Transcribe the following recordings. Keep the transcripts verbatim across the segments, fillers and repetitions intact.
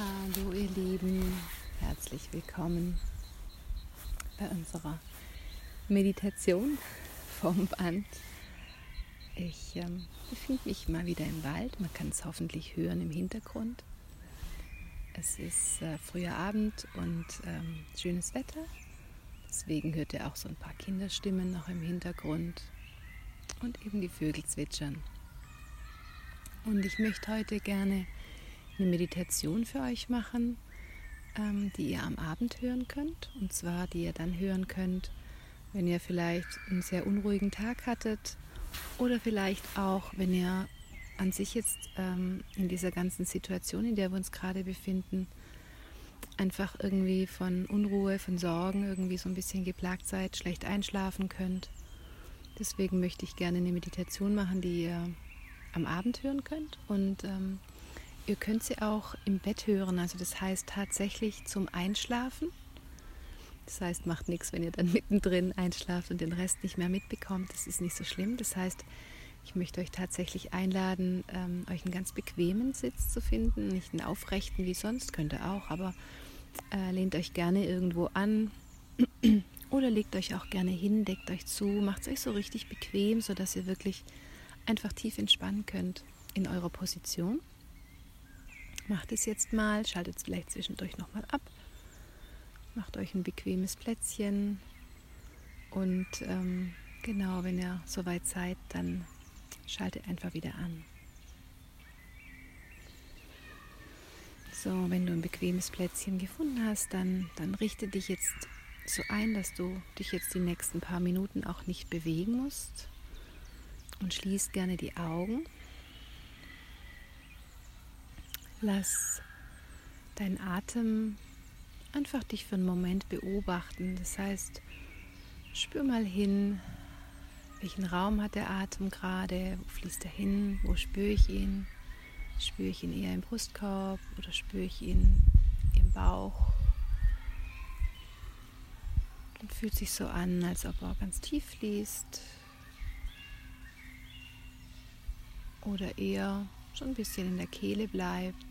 Hallo ihr Lieben, herzlich willkommen bei unserer Meditation vom Band. Ich ähm, befinde mich mal wieder im Wald, man kann es hoffentlich hören im Hintergrund. Es ist äh, früher Abend und ähm, schönes Wetter, deswegen hört ihr auch so ein paar Kinderstimmen noch im Hintergrund und eben die Vögel zwitschern. Und ich möchte heute gerne eine Meditation für euch machen, ähm, die ihr am Abend hören könnt. Und zwar, die ihr dann hören könnt, wenn ihr vielleicht einen sehr unruhigen Tag hattet oder vielleicht auch, wenn ihr an sich jetzt ähm, in dieser ganzen Situation, in der wir uns gerade befinden, einfach irgendwie von Unruhe, von Sorgen irgendwie so ein bisschen geplagt seid, schlecht einschlafen könnt. Deswegen möchte ich gerne eine Meditation machen, die ihr am Abend hören könnt. Und ähm, ihr könnt sie auch im Bett hören, also das heißt tatsächlich zum Einschlafen. Das heißt, macht nichts, wenn ihr dann mittendrin einschlaft und den Rest nicht mehr mitbekommt. Das ist nicht so schlimm. Das heißt, ich möchte euch tatsächlich einladen, ähm, euch einen ganz bequemen Sitz zu finden. Nicht einen aufrechten wie sonst, könnt ihr auch, aber äh, lehnt euch gerne irgendwo an oder legt euch auch gerne hin, deckt euch zu, macht es euch so richtig bequem, sodass ihr wirklich einfach tief entspannen könnt in eurer Position. Macht es jetzt mal, schaltet es vielleicht zwischendurch nochmal ab, macht euch ein bequemes Plätzchen und ähm, genau, wenn ihr soweit seid, dann schaltet einfach wieder an. So, wenn du ein bequemes Plätzchen gefunden hast, dann, dann richte dich jetzt so ein, dass du dich jetzt die nächsten paar Minuten auch nicht bewegen musst und schließ gerne die Augen. Lass deinen Atem einfach dich für einen Moment beobachten. Das heißt, spür mal hin, welchen Raum hat der Atem gerade, wo fließt er hin, wo spüre ich ihn? Spüre ich ihn eher im Brustkorb oder spüre ich ihn im Bauch? Dann fühlt sich so an, als ob er ganz tief fließt oder eher schon ein bisschen in der Kehle bleibt.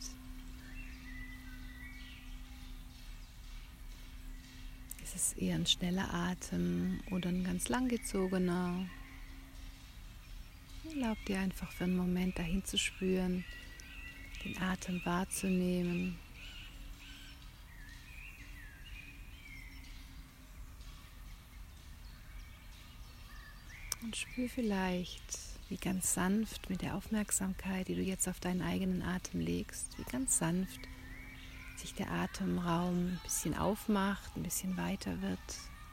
Ist es eher ein schneller Atem oder ein ganz langgezogener? Erlaub dir einfach für einen Moment dahin zu spüren, den Atem wahrzunehmen. Und spür vielleicht, wie ganz sanft mit der Aufmerksamkeit, die du jetzt auf deinen eigenen Atem legst, wie ganz sanft sich der Atemraum ein bisschen aufmacht, ein bisschen weiter wird.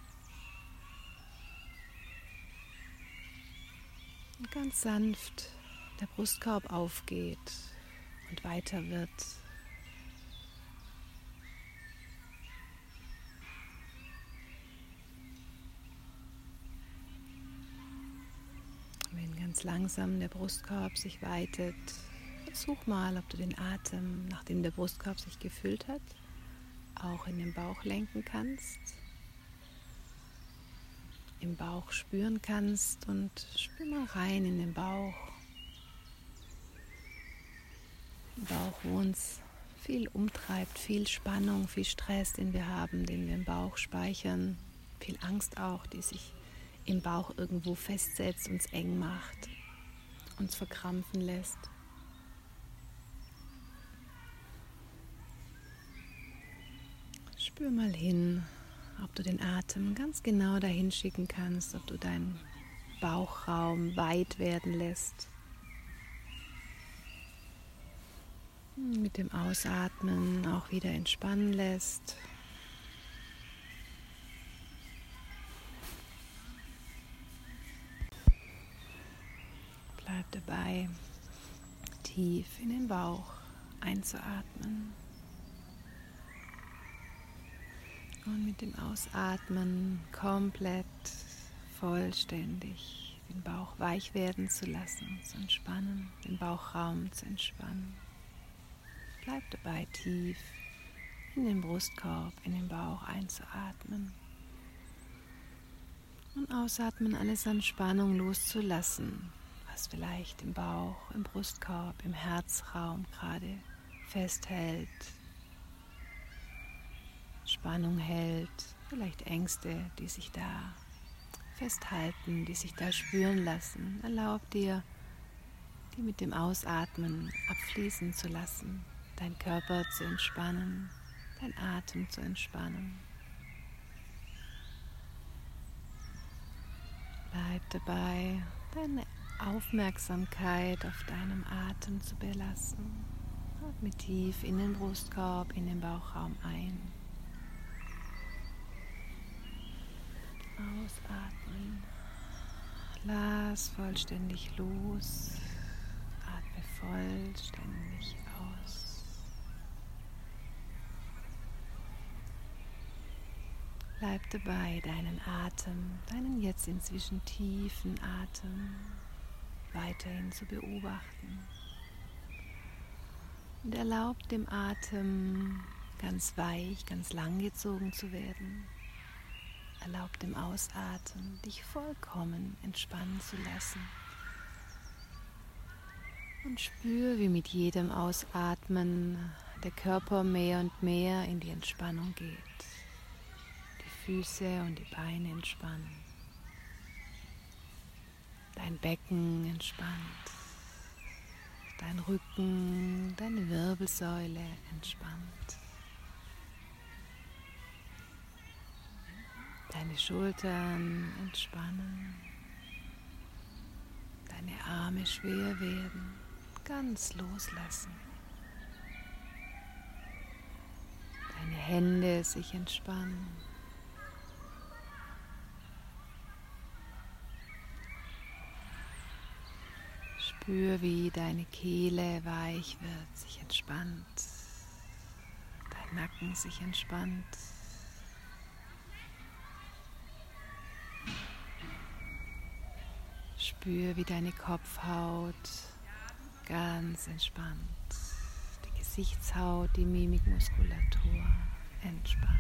Und ganz sanft der Brustkorb aufgeht und weiter wird. Wenn ganz langsam der Brustkorb sich weitet, versuch mal, ob du den Atem, nachdem der Brustkorb sich gefüllt hat, auch in den Bauch lenken kannst, im Bauch spüren kannst und spür mal rein in den Bauch. Im Bauch, wo uns viel umtreibt, viel Spannung, viel Stress, den wir haben, den wir im Bauch speichern, viel Angst auch, die sich im Bauch irgendwo festsetzt, uns eng macht, uns verkrampfen lässt. Spür mal hin, ob du den Atem ganz genau dahin schicken kannst, ob du deinen Bauchraum weit werden lässt. Mit dem Ausatmen auch wieder entspannen lässt. Bleib dabei, tief in den Bauch einzuatmen. Und mit dem Ausatmen komplett, vollständig den Bauch weich werden zu lassen, zu entspannen, den Bauchraum zu entspannen. Bleib dabei, tief in den Brustkorb, in den Bauch einzuatmen. Und ausatmen, alles an Spannung loszulassen, was vielleicht im Bauch, im Brustkorb, im Herzraum gerade festhält, Spannung hält, vielleicht Ängste, die sich da festhalten, die sich da spüren lassen. Erlaub dir, die mit dem Ausatmen abfließen zu lassen, deinen Körper zu entspannen, deinen Atem zu entspannen. Bleib dabei, deine Aufmerksamkeit auf deinem Atem zu belassen. Atme tief in den Brustkorb, in den Bauchraum ein. Ausatmen. Lass vollständig los. Atme vollständig aus. Bleib dabei, deinen Atem, deinen jetzt inzwischen tiefen Atem weiterhin zu beobachten. Und erlaub dem Atem ganz weich, ganz lang gezogen zu werden. Erlaub dem Ausatmen, dich vollkommen entspannen zu lassen. Und spür, wie mit jedem Ausatmen der Körper mehr und mehr in die Entspannung geht. Die Füße und die Beine entspannen. Dein Becken entspannt. Dein Rücken, deine Wirbelsäule entspannt. Deine Schultern entspannen. Deine Arme schwer werden. Ganz loslassen. Deine Hände sich entspannen. Spür, wie deine Kehle weich wird, sich entspannt. Dein Nacken sich entspannt. Spür, wie deine Kopfhaut ganz entspannt. Die Gesichtshaut, die Mimikmuskulatur entspannt.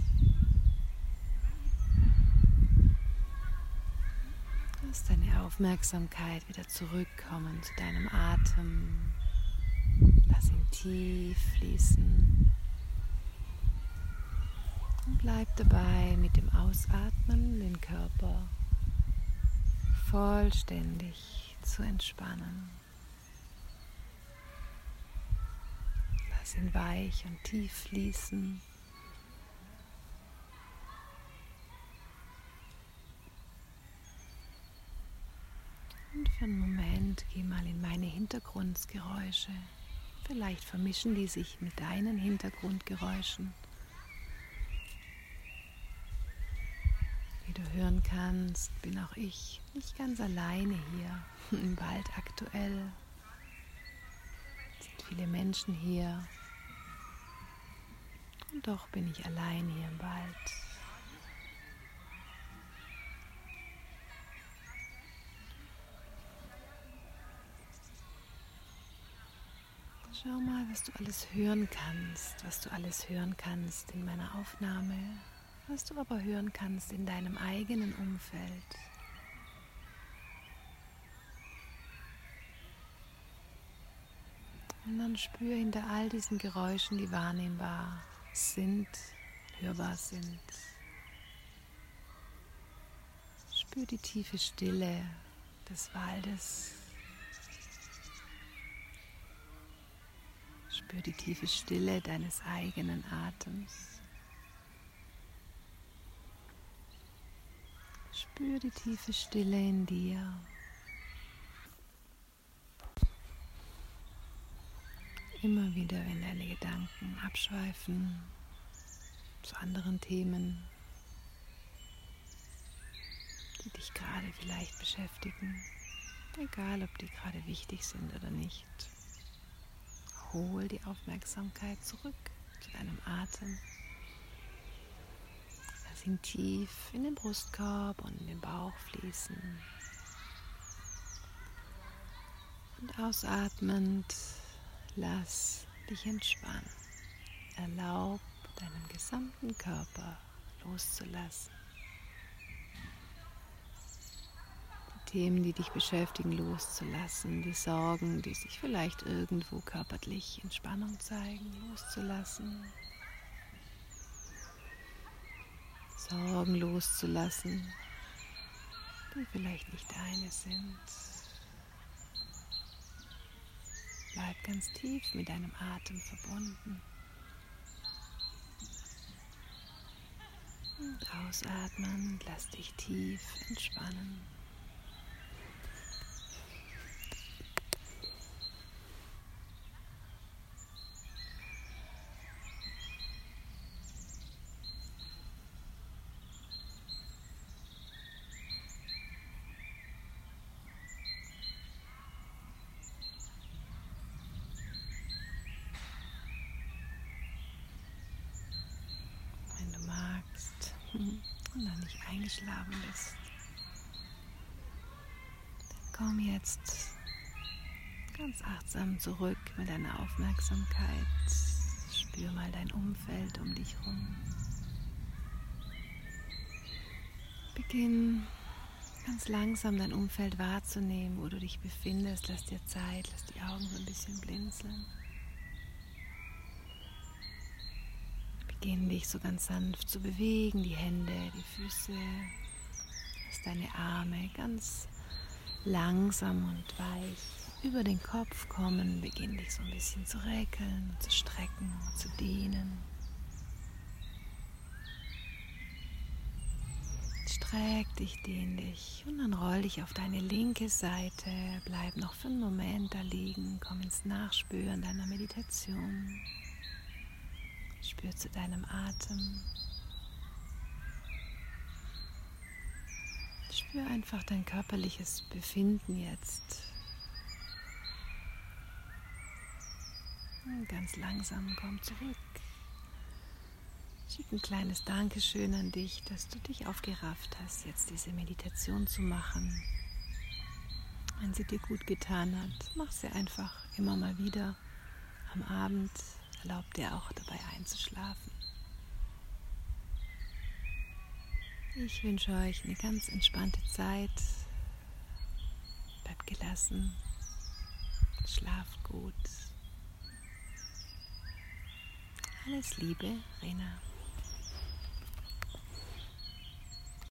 Lass deine Aufmerksamkeit wieder zurückkommen zu deinem Atem. Lass ihn tief fließen. Und bleib dabei, mit dem Ausatmen den Körper vollständig zu entspannen. Lass ihn weich und tief fließen. Und für einen Moment geh mal in meine Hintergrundgeräusche. Vielleicht vermischen die sich mit deinen Hintergrundgeräuschen. Wie du hören kannst, bin auch ich nicht ganz alleine hier im Wald aktuell. Es sind viele Menschen hier. Und doch bin ich allein hier im Wald. Schau mal, was du alles hören kannst, was du alles hören kannst in meiner Aufnahme, was du aber hören kannst in deinem eigenen Umfeld. Und dann spür hinter all diesen Geräuschen, die wahrnehmbar sind, hörbar sind. Spür die tiefe Stille des Waldes. Spür die tiefe Stille deines eigenen Atems. Spür die tiefe Stille in dir. Immer wieder, wenn deine Gedanken abschweifen zu anderen Themen, die dich gerade vielleicht beschäftigen, egal ob die gerade wichtig sind oder nicht. Hol die Aufmerksamkeit zurück zu deinem Atem. Lass ihn tief in den Brustkorb und in den Bauch fließen. Und ausatmend lass dich entspannen. Erlaub deinen gesamten Körper loszulassen. Themen, die dich beschäftigen, loszulassen, die Sorgen, die sich vielleicht irgendwo körperlich in Spannung zeigen, loszulassen. Sorgen loszulassen, die vielleicht nicht deine sind. Bleib ganz tief mit deinem Atem verbunden. Und ausatmen, lass dich tief entspannen. Und noch nicht eingeschlafen bist, dann komm jetzt ganz achtsam zurück mit deiner Aufmerksamkeit. Spür mal dein Umfeld um dich herum. Beginn ganz langsam dein Umfeld wahrzunehmen, wo du dich befindest. Lass dir Zeit, lass die Augen so ein bisschen blinzeln. Beginn dich so ganz sanft zu bewegen, die Hände, die Füße, lass deine Arme ganz langsam und weich über den Kopf kommen. Beginn dich so ein bisschen zu räkeln und zu strecken und zu dehnen. Streck dich, dehn dich und dann roll dich auf deine linke Seite. Bleib noch für einen Moment da liegen, komm ins Nachspüren deiner Meditation. Spür zu deinem Atem. Spür einfach dein körperliches Befinden jetzt. Und ganz langsam komm zurück. Schick ein kleines Dankeschön an dich, dass du dich aufgerafft hast, jetzt diese Meditation zu machen. Wenn sie dir gut getan hat, mach sie einfach immer mal wieder am Abend. Erlaub dir auch dabei einzuschlafen. Ich wünsche euch eine ganz entspannte Zeit. Bleibt gelassen. Schlaft gut. Alles Liebe, Rena.